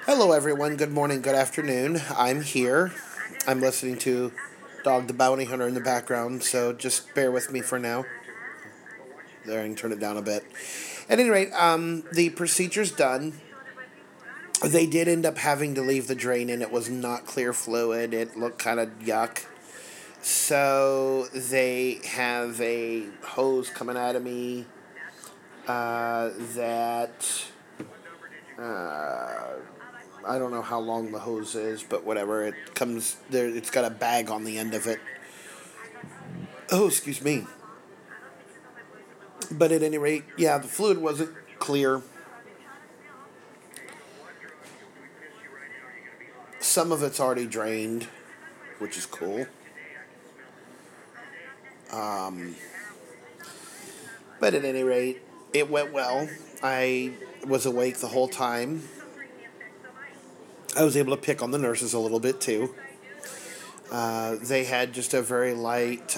Hello, everyone. Good morning, good afternoon. I'm here. I'm listening to Dog the Bounty Hunter in the background, so just bear with me for now. There, I can turn it down a bit. At any rate, the procedure's done. They did end up having to leave the drain in. It was not clear fluid. It looked kind of yuck. So they have a hose coming out of me that uh, I don't know how long the hose is, but whatever. It comes there. It's got a bag on the end of it. Oh, excuse me. But at any rate, yeah, the fluid wasn't clear. Some of it's already drained, which is cool. Um, but at any rate, it went well. I was awake the whole time. I was able to pick on the nurses a little bit too. They had just a very light.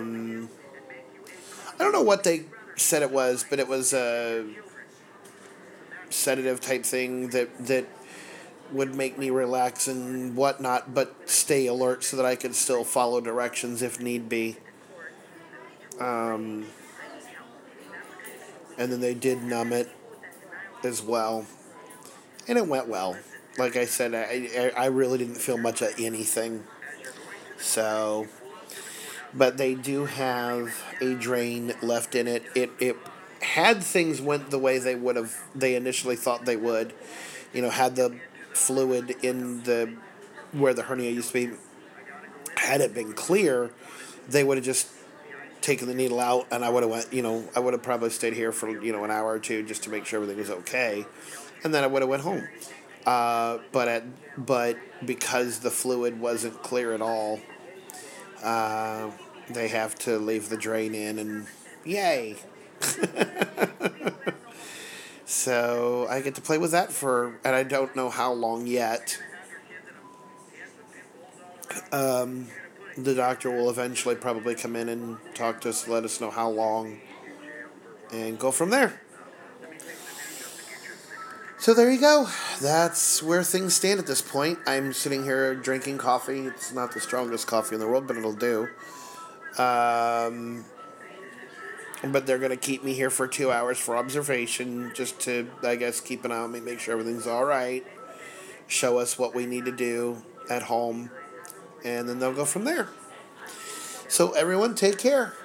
I don't know what they said it was, but it was a sedative type thing that would make me relax and whatnot, but stay alert so that I could still follow directions if need be. Um, and then they did numb it as well, and it went well. Like I said, I really didn't feel much of anything. So, but they do have a drain left in it. It had things went the way they initially thought they would. Had the fluid in the where the hernia used to be. Had it been clear, they would have just taken the needle out, and I would have went. I would have probably stayed here for an hour or two just to make sure everything was okay, and then I would have went home. But because the fluid wasn't clear at all, uh, they have to leave the drain in, and yay! So I get to play with that and I don't know how long yet. Um, the doctor will eventually probably come in and talk to us, let us know how long, and go from there. So there you go. That's where things stand at this point. I'm sitting here drinking coffee. It's not the strongest coffee in the world, but it'll do. Um, but they're going to keep me here for 2 hours for observation, just to, I guess, keep an eye on me, make sure everything's all right, show us what we need to do at home, and then they'll go from there. So everyone, take care.